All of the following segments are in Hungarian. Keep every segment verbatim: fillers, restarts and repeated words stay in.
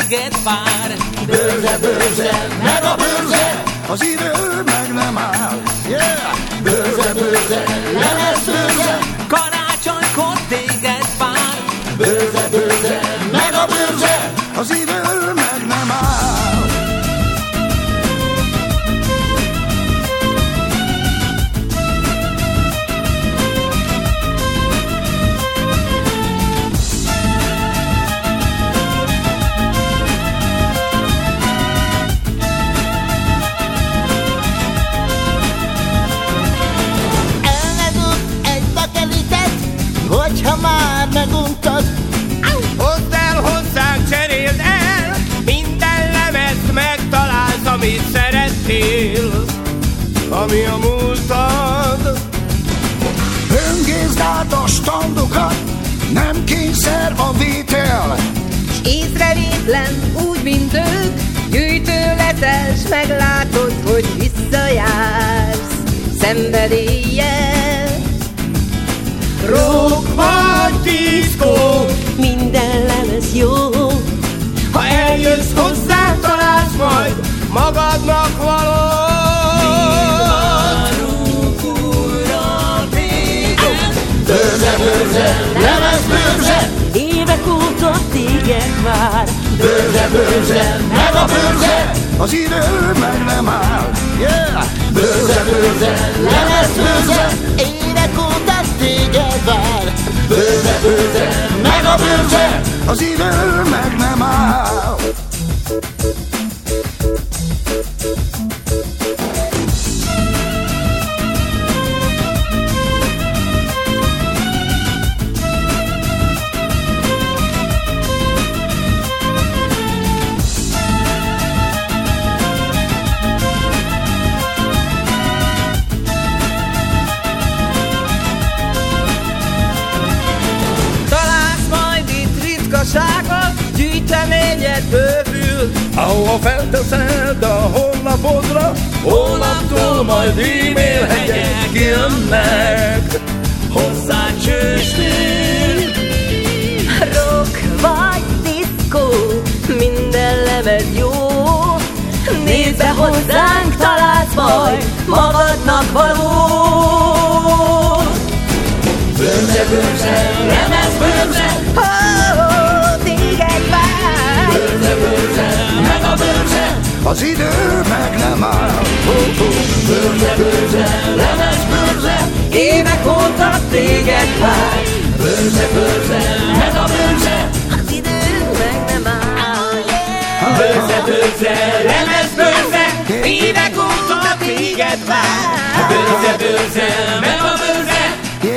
téged vár. Bőrze, bőrze, meg a bőrze, az idő meg nem áll. Yeah! Bőrze, bőrze, lemez bőrze, Karácsonykor téged vár. bőrze, bőrze, meg a bőrze, az idő meg nem áll. Hogyha már meguntad, hozd el hozzánk, cseréld el, minden lemezt megtalálsz, amit szerettél, ami a múltad. Böngészd át a standokat, nem kényszer a vétel. S észrevétlen úgy, mint ők, gyűjtő leszel, s meglátod, hogy visszajársz szenvedéllyel. Rock vagy diszkó, Minden lemez jó, ha eljössz hozzánk, találsz majd magadnak valót. Bőrze, bőrze, lemez bőrze, évek óta téged vár. bőrze, bőrze, meg a bőrze, az idő meg nem áll. Yeah! Bőrze, bőrze, lemez bőrze, évek óta téged vár. bőrze, bőrze, meg a bőrze, az idő meg nem áll. Gyűjteményed bővül, ahova felteszed a honlapodra, holnaptól majd e-mail hegyek jönnek hozzád csőstül. Rock vagy diszkó, minden lemez jó. Nézd be hozzánk, találsz majd magadnak valót. Bőrze, bőrze, lemez bőrze, Oh, téged vár. bőrze, bőrze, meg a bőrze, az idő meg nem áll. Bőrze, bőrze, lemez bőrze, Évek óta téged vár. bőrze, bőrze, meg a bőrze, Az idő meg nem áll. Bőrze, bőrze, lemez bőrze, évek óta téged vár. Bőrze, bőrze, meg a bőrze,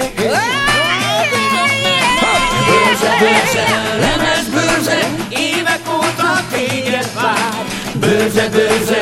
bőrze, bőrze, lemez bőrze, évek óta téged vár. bőrze, bőrze,